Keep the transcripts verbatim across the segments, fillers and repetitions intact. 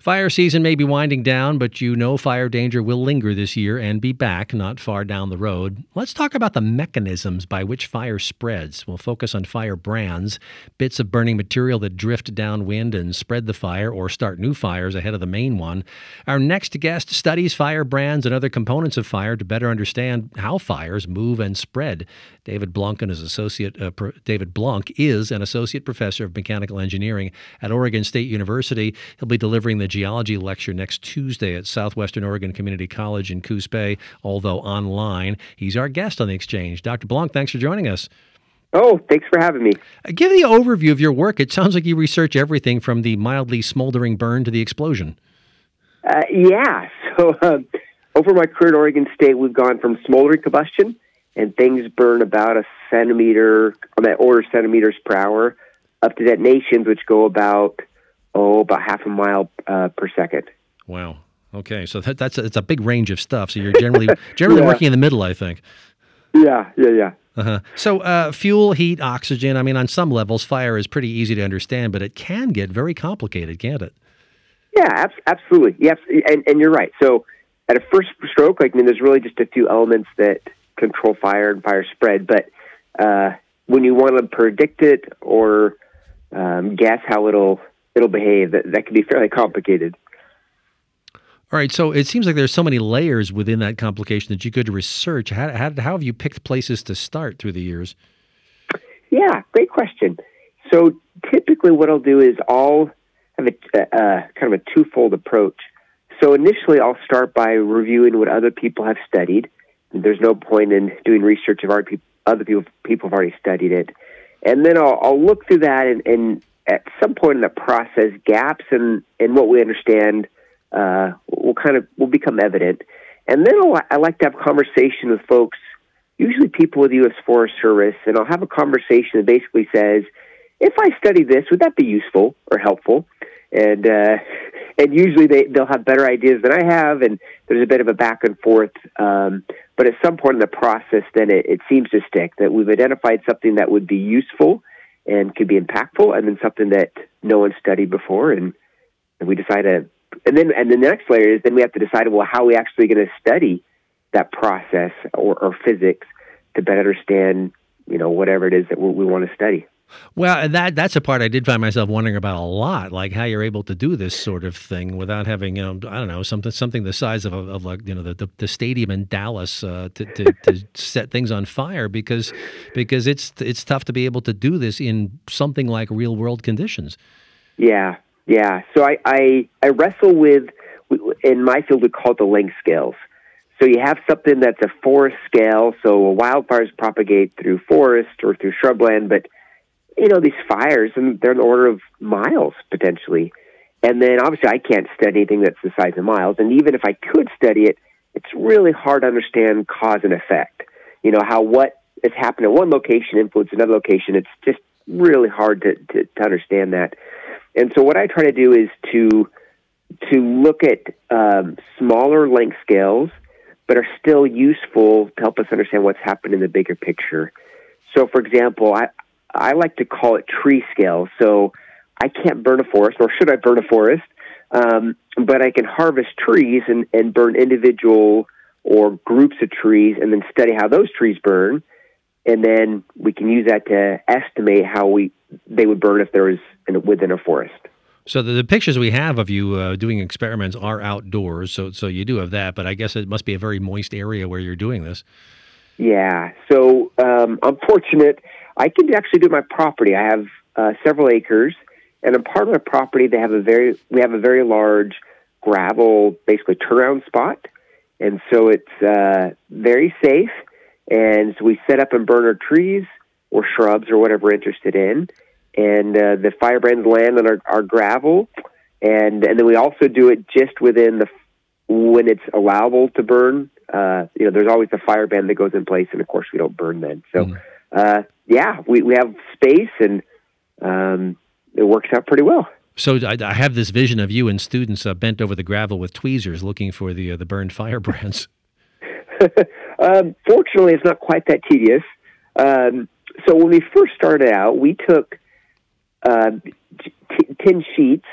Fire season may be winding down, but you know fire danger will linger this year and be back not far down the road. Let's talk about the mechanisms by which fire spreads. We'll focus on fire brands, bits of burning material that drift downwind and spread the fire or start new fires ahead of the main one. Our next guest studies fire brands and other components of fire to better understand how fires move and spread. David Blunk is associate. Uh, Pro- David Blunk is an associate professor of mechanical engineering at Oregon State University. He'll be delivering the geology lecture next Tuesday at Southwestern Oregon Community College in Coos Bay, although online. He's our guest on The Exchange. Doctor Blunk, thanks for joining us. Oh, thanks for having me. Uh, give the overview of your work. It sounds like you research everything from the mildly smoldering burn to the explosion. Uh, yeah. So um, over my career at Oregon State, we've gone from smoldering combustion, and things burn about a centimeter, on that order centimeters per hour, up to detonations, which go about, oh, about half a mile uh, per second. Wow. Okay, so that, that's a, it's a big range of stuff. So you're generally generally yeah. working in the middle, I think. Yeah, yeah, yeah. Uh-huh. So uh, fuel, heat, oxygen, I mean, on some levels, fire is pretty easy to understand, but it can get very complicated, can't it? Yeah, ab- absolutely. Yes, and, and you're right. So at a first stroke, like, I mean, there's really just a few elements that control fire and fire spread, but uh, when you want to predict it or um, guess how it'll it'll behave, that, that can be fairly complicated. All right, so it seems like there's so many layers within that complication that you could research. How, how, how have you picked places to start through the years? Yeah, great question. So typically what I'll do is I'll have a uh, kind of a twofold approach. So initially I'll start by reviewing what other people have studied. There's no point in doing research if other people, other people, people have already studied it. And then I'll, I'll look through that and, and at some point in the process, gaps in, in what we understand uh, will kind of will become evident. And then I'll, I like to have conversation with folks, usually people with the U S Forest Service, and I'll have a conversation that basically says, if I study this, would that be useful or helpful? And uh, and usually they, they'll have better ideas than I have, and there's a bit of a back and forth. Um, but at some point in the process, then it, it seems to stick, that we've identified something that would be useful and could be impactful, and then something that no one studied before, and, and we decide to, and then and the next layer is then we have to decide, well, how are we actually going to study that process or, or physics to better understand, you know, whatever it is that we, we want to study. Well, that that's a part I did find myself wondering about a lot, like how you're able to do this sort of thing without having, you know, I don't know, something something the size of, of like, you know, the, the, the stadium in Dallas uh, to, to, to set things on fire, because because it's it's tough to be able to do this in something like real world conditions. Yeah, yeah. So I, I, I wrestle with, in my field, we call it the length scales. So you have something that's a forest scale, so wildfires propagate through forest or through shrubland, but you know, these fires, and they're in the order of miles, potentially. And then, obviously, I can't study anything that's the size of miles. And even if I could study it, it's really hard to understand cause and effect. You know, how what has happened in one location influences another location. It's just really hard to, to, to understand that. And so what I try to do is to to look at um, smaller length scales, but are still useful to help us understand what's happened in the bigger picture. So, for example, I I like to call it tree scale. So I can't burn a forest, nor should I burn a forest, um, but I can harvest trees and, and burn individual or groups of trees and then study how those trees burn. And then we can use that to estimate how we they would burn if there was in, within a forest. So the, the pictures we have of you uh, doing experiments are outdoors, so so you do have that, but I guess it must be a very moist area where you're doing this. Yeah, so um, I'm fortunate. I can actually do my property. I have uh, several acres, and on part of my property, they have a very we have a very large gravel, basically turnaround spot, and so it's uh, very safe. And so we set up and burn our trees or shrubs or whatever we're interested in, and uh, the firebrands land on our, our gravel, and and then we also do it just within the when it's allowable to burn. Uh, you know, there's always the firebrand that goes in place, and of course we don't burn then. So. Mm. Uh, yeah, we, we have space, and um, it works out pretty well. So I, I have this vision of you and students uh, bent over the gravel with tweezers looking for the uh, the burned firebrands. um, fortunately, it's not quite that tedious. Um, so when we first started out, we took uh, t- tin sheets,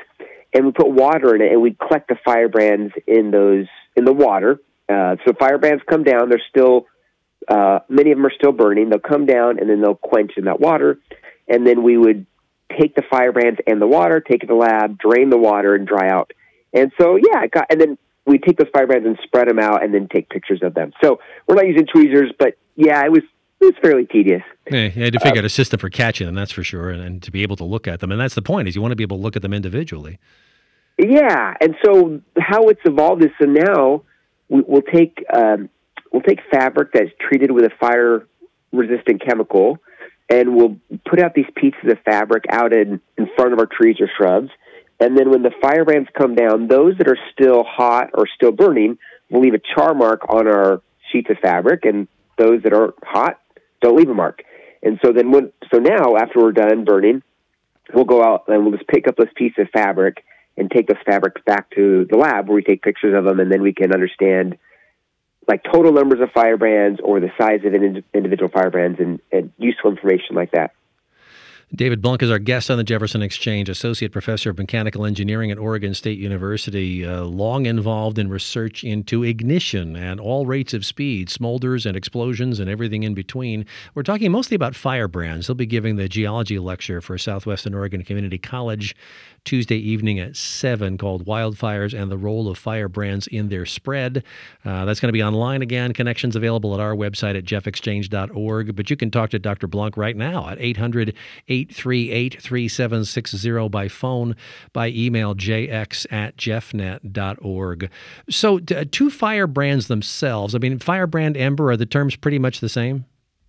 and we put water in it, and we collect the firebrands in those in the water. Uh, so firebrands come down; they're still uh, many of them are still burning. They'll come down, and then they'll quench in that water, and then we would take the firebrands and the water, take it to the lab, drain the water, and dry out. And so, yeah, it got, and then we take those firebrands and spread them out, and then take pictures of them. So we're not using tweezers, but yeah, it was it was fairly tedious. Yeah, you had to figure uh, out a system for catching them, that's for sure, and, and to be able to look at them. And that's the point, is you want to be able to look at them individually. Yeah, and so how it's evolved is, so now we, we'll take um, we'll take fabric that's treated with a fire-resistant chemical, and we'll put out these pieces of fabric out in, in front of our trees or shrubs. And then when the firebrands come down, those that are still hot or still burning will leave a char mark on our sheets of fabric, and those that are hot don't leave a mark. And so then, when, so now after we're done burning, we'll go out and we'll just pick up this piece of fabric and take those fabrics back to the lab where we take pictures of them, and then we can understand like total numbers of firebrands or the size of an individual firebrands and, and useful information like that. David Blunk is our guest on the Jefferson Exchange, Associate Professor of Mechanical Engineering at Oregon State University, uh, long involved in research into ignition at all rates of speed, smolders and explosions and everything in between. We're talking mostly about firebrands. He'll be giving the geology lecture for Southwestern Oregon Community College Tuesday evening at seven, called Wildfires and the Role of Firebrands in Their Spread. Uh, that's going to be online again. Connections available at our website at jeff exchange dot org. But you can talk to Doctor Blunk right now at eight hundred, eight three eight, three seven six zero by phone, by email, jx at jeffnet dot org. So uh, two firebrands themselves, I mean, firebrand, ember, are the terms pretty much the same?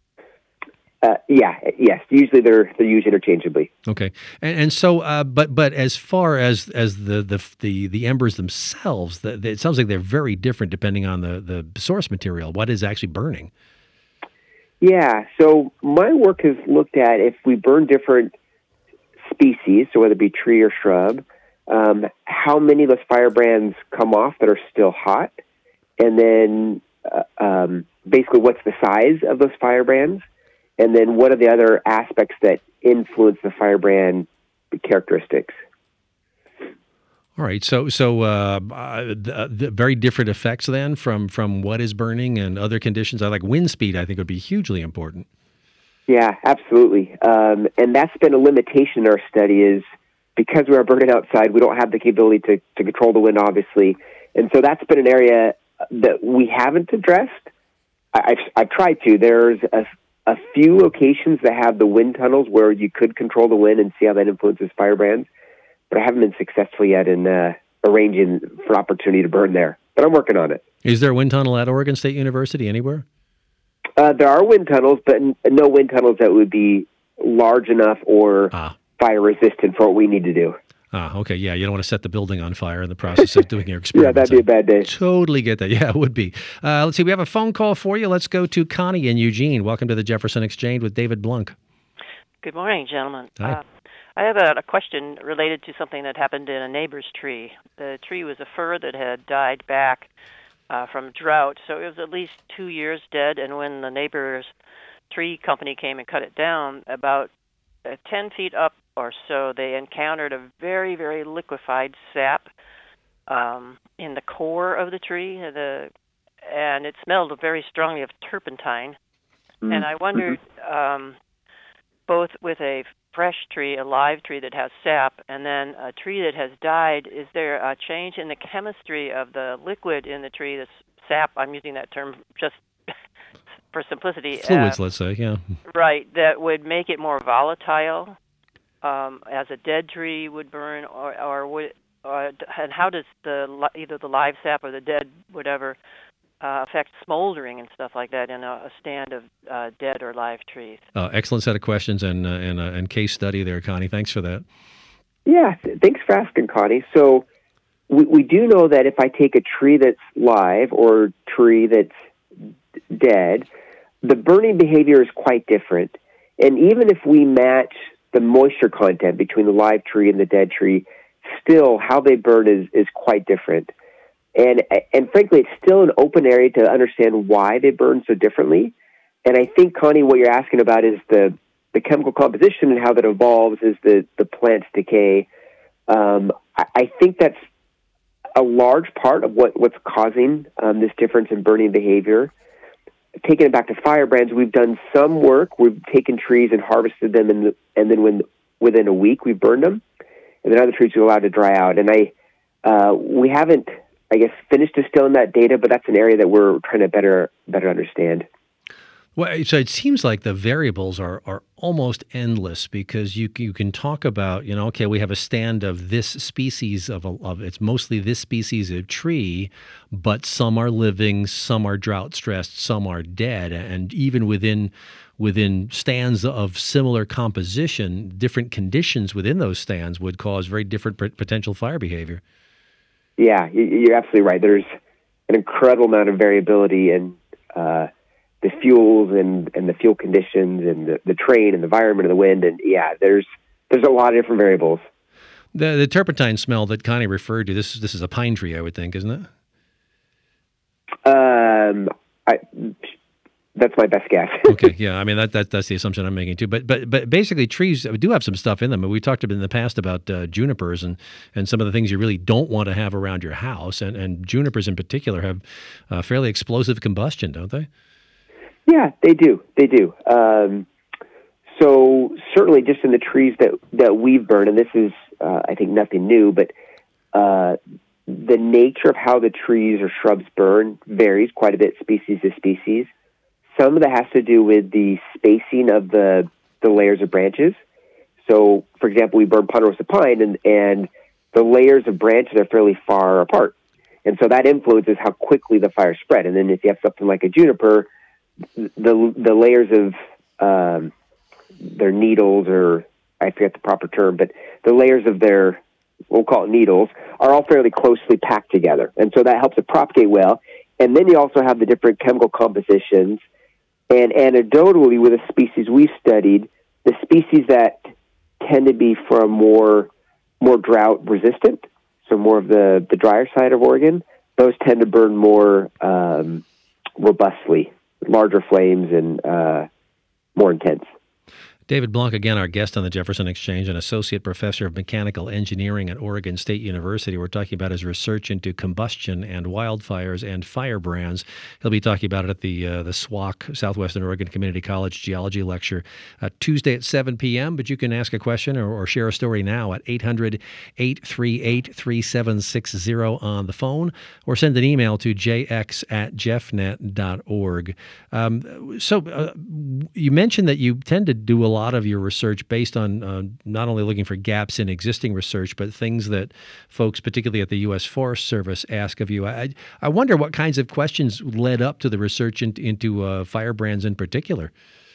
Uh, yeah, yes. Usually they're they're used interchangeably. Okay, and, and so, uh, but but as far as as the the the, the embers themselves, the, the, it sounds like they're very different depending on the, the source material. What is actually burning? Yeah. So my work has looked at if we burn different species, so whether it be tree or shrub, um, how many of those firebrands come off that are still hot, and then uh, um, basically what's the size of those firebrands. And then what are the other aspects that influence the firebrand characteristics? All right, so so uh, uh, the, the very different effects then from, from what is burning and other conditions. I like wind speed, I think, would be hugely important. Yeah, absolutely. Um, and that's been a limitation in our study is because we are burning outside, we don't have the capability to, to control the wind, obviously. And so that's been an area that we haven't addressed. I, I've, I've tried to. There's a A few locations that have the wind tunnels where you could control the wind and see how that influences firebrands, but I haven't been successful yet in uh, arranging for opportunity to burn there. But I'm working on it. Is there a wind tunnel at Oregon State University anywhere? Uh, there are wind tunnels, but n- no wind tunnels that would be large enough or ah. fire resistant for what we need to do. Ah, okay, yeah, you don't want to set the building on fire in the process of doing your experiments. Yeah, that'd be a bad day. Totally get that. Yeah, it would be. Uh, let's see, we have a phone call for you. Let's go to Connie in Eugene. Welcome to the Jefferson Exchange with David Blunk. Good morning, gentlemen. Hi. Uh, I have a, a question related to something that happened in a neighbor's tree. The tree was a fir that had died back uh, from drought, so it was at least two years dead, and when the neighbor's tree company came and cut it down, about uh, ten feet up or so, they encountered a very, very liquefied sap um, in the core of the tree, the, and it smelled very strongly of turpentine. Mm-hmm. And I wondered, um, both with a fresh tree, a live tree that has sap, and then a tree that has died, is there a change in the chemistry of the liquid in the tree, the sap, I'm using that term just for simplicity. Fluids, uh, let's say, yeah. Right, that would make it more volatile? Um, as a dead tree would burn, or, or would, or, and how does the either the live sap or the dead whatever uh, affect smoldering and stuff like that in a, a stand of uh, dead or live trees? Uh, excellent set of questions and uh, and, uh, and case study there, Connie. Thanks for that. Yeah, thanks for asking, Connie. So we, we do know that if I take a tree that's live or a tree that's dead, the burning behavior is quite different. And even if we match the moisture content between the live tree and the dead tree, still how they burn is, is quite different. And and frankly, it's still an open area to understand why they burn so differently. And I think, Connie, what you're asking about is the, the chemical composition and how that evolves as the, the plants decay. Um, I, I think that's a large part of what, what's causing um, this difference in burning behavior. Taking it back to firebrands, we've done some work. We've taken trees and harvested them, and, and then when, within a week we've burned them, and then other trees are allowed to dry out. And I, uh, we haven't, I guess, finished distilling that data, but that's an area that we're trying to better better understand. Well, so it seems like the variables are, are almost endless, because you you can talk about, you know, okay, we have a stand of this species of, a, of it's mostly this species of tree, but some are living, some are drought stressed, some are dead, and even within within stands of similar composition, different conditions within those stands would cause very different p- potential fire behavior. Yeah, you're absolutely right. There's an incredible amount of variability in uh, the fuels and, and the fuel conditions and the, the terrain and the environment of the wind. And yeah, there's there's a lot of different variables. The the turpentine smell that Connie referred to, this, this is a pine tree, I would think, isn't it? Um, I, that's my best guess. Okay, yeah, I mean, that, that that's the assumption I'm making too. But but but basically, trees do have some stuff in them. We talked in the past about uh, junipers and, and some of the things you really don't want to have around your house. And, and junipers in particular have uh, fairly explosive combustion, don't they? Yeah, they do. They do. Um, so certainly just in the trees that, that we've burned, and this is, uh, I think, nothing new, but uh, the nature of how the trees or shrubs burn varies quite a bit species to species. Some of that has to do with the spacing of the, the layers of branches. So, for example, we burn ponderosa pine, and, and the layers of branches are fairly far apart. And so that influences how quickly the fire spread. And then if you have something like a juniper, the the layers of um, their needles, or I forget the proper term, but the layers of their, we'll call it needles, are all fairly closely packed together. And so that helps it propagate well. And then you also have the different chemical compositions. And anecdotally, with the species we've studied, the species that tend to be from more more drought resistant, so more of the, the drier side of Oregon, those tend to burn more um, robustly, larger flames and uh, more intense. David Blanc, again, our guest on the Jefferson Exchange, an associate professor of mechanical engineering at Oregon State University. We're talking about his research into combustion and wildfires and firebrands. He'll be talking about it at the uh, the S W O C, Southwestern Oregon Community College Geology Lecture, uh, Tuesday at seven p.m. But you can ask a question or, or share a story now at eight hundred, eight three eight, three seven six zero on the phone, or send an email to j x at jeffnet dot org. Um, so uh, you mentioned that you tend to do a lot lot of your research based on uh, not only looking for gaps in existing research, but things that folks, particularly at the U S Forest Service, ask of you. I, I wonder what kinds of questions led up to the research in, into uh, firebrands in particular.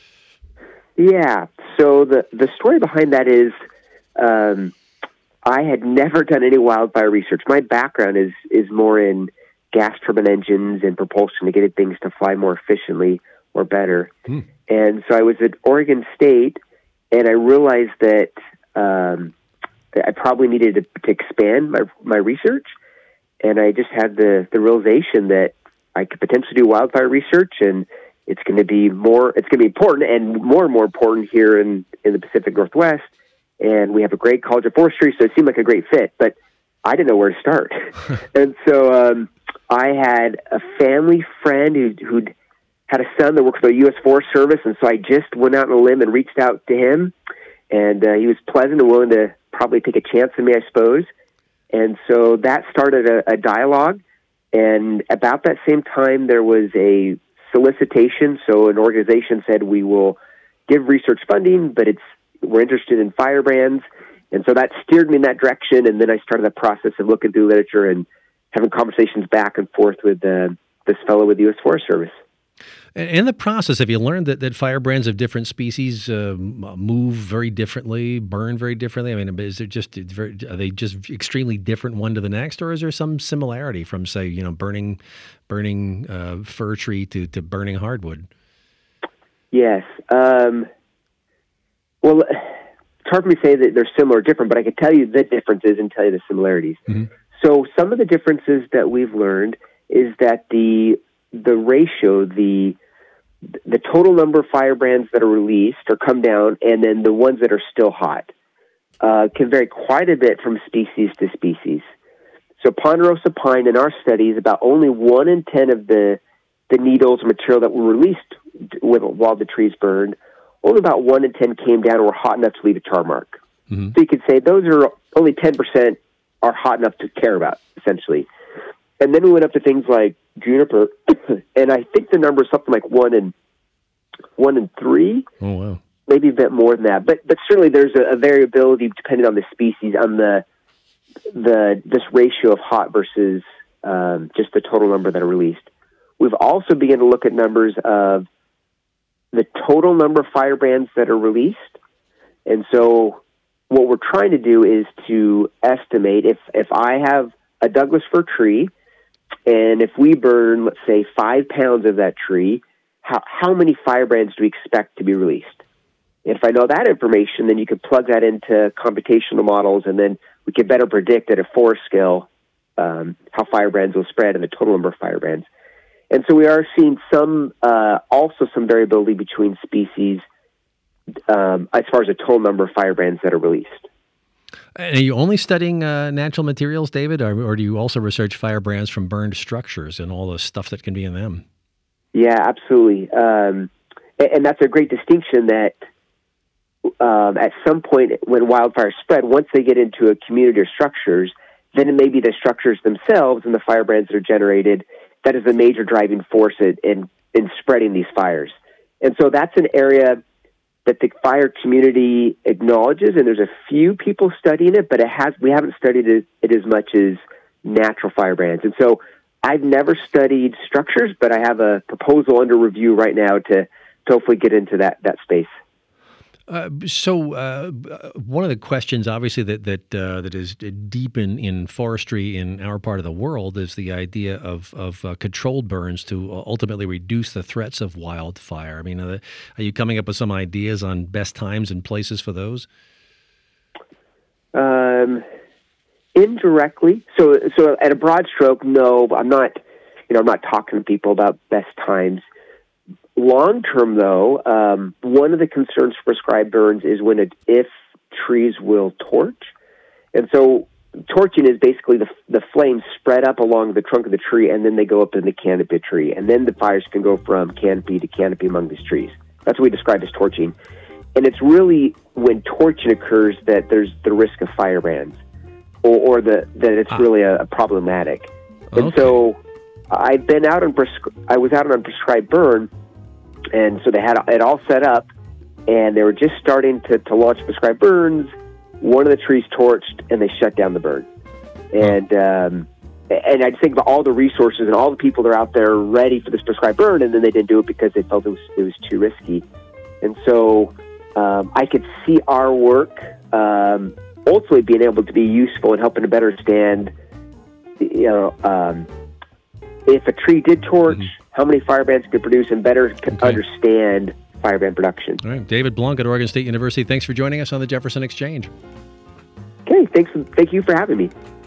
Yeah. So the, the story behind that is um, I had never done any wildfire research. My background is, is more in gas turbine engines and propulsion to get things to fly more efficiently or better. Hmm. And so I was at Oregon State, and I realized that, um, that I probably needed to, to expand my my research. And I just had the, the realization that I could potentially do wildfire research, and it's going to be more, it's going to be important and more and more important here in, in the Pacific Northwest. And we have a great College of Forestry, so it seemed like a great fit, but I didn't know where to start. And so um, I had a family friend who, who'd had a son that works for the U S Forest Service, and so I just went out on a limb and reached out to him, and uh, he was pleasant and willing to probably take a chance on me, I suppose. And so that started a, a dialogue, and about that same time, there was a solicitation. So an organization said, we will give research funding, but it's we're interested in firebrands. And so that steered me in that direction, and then I started the process of looking through literature and having conversations back and forth with uh, this fellow with the U S Forest Service. In the process, have you learned that, that firebrands of different species uh, move very differently, burn very differently? I mean, is it just very, are they just extremely different one to the next, or is there some similarity from, say, you know, burning burning uh, fir tree to, to burning hardwood? Yes. Um, well, it's hard for me to say that they're similar or different, but I could tell you the differences and tell you the similarities. Mm-hmm. So some of the differences that we've learned is that the the ratio, the the total number of firebrands that are released or come down, and then the ones that are still hot. uh, can vary quite a bit from species to species. So ponderosa pine in our study is about only one in ten of the the needles or material that were released with, while the trees burned. Only about one in ten came down and were hot enough to leave a char mark. Mm-hmm. So you could say those are only ten percent are hot enough to care about, essentially. And then we went up to things like juniper, and I think the number is something like one in one in three. Oh wow! Maybe a bit more than that, but but certainly there's a, a variability depending on the species, on the the this ratio of hot versus um, just the total number that are released. We've also begun to look at numbers of the total number of firebrands that are released, and so what we're trying to do is to estimate if if I have a Douglas fir tree, and if we burn, let's say, five pounds of that tree, how how many firebrands do we expect to be released? If I know that information, then you could plug that into computational models, and then we can better predict at a forest scale um, how firebrands will spread and the total number of firebrands. And so we are seeing some, uh, also some variability between species um, as far as the total number of firebrands that are released. And are you only studying uh, natural materials, David, or, or do you also research firebrands from burned structures and all the stuff that can be in them? Yeah, absolutely. Um, and, and that's a great distinction that Um, at some point when wildfires spread, once they get into a community or structures, then it may be the structures themselves and the firebrands that are generated that is the major driving force in, in, in spreading these fires. And so that's an area that the fire community acknowledges, and there's a few people studying it, but it has we haven't studied it, it as much as natural firebrands. And so I've never studied structures, but I have a proposal under review right now to, to hopefully get into that, that space. Uh, so uh, one of the questions, obviously, that that uh, that is deep in, in forestry in our part of the world is the idea of of uh, controlled burns to ultimately reduce the threats of wildfire. I mean, are, the, are you coming up with some ideas on best times and places for those? Um, indirectly, so so at a broad stroke, no. I'm not, you know, I'm not talking to people about best times. Long term, though, um, one of the concerns for prescribed burns is when it, if trees will torch. And so torching is basically the the flames spread up along the trunk of the tree, and then they go up in the canopy of the tree. And then the fires can go from canopy to canopy among these trees. That's what we describe as torching. And it's really when torching occurs that there's the risk of firebrands, or, or the, that it's ah. really a, a problematic. Okay. And so I've been out on prescri- I was out on a prescribed burn. And so they had it all set up, and they were just starting to, to launch prescribed burns. One of the trees torched, and they shut down the burn. And um, and I just think about all the resources and all the people that are out there ready for this prescribed burn, and then they didn't do it because they felt it was it was too risky. And so um, I could see our work um, ultimately being able to be useful in helping to better understand, you know, um, if a tree did torch, mm-hmm. how many firebrands could produce, and better okay. understand firebrand production. All right, David Blunk at Oregon State University. Thanks for joining us on the Jefferson Exchange. Okay, thanks. Thank you for having me.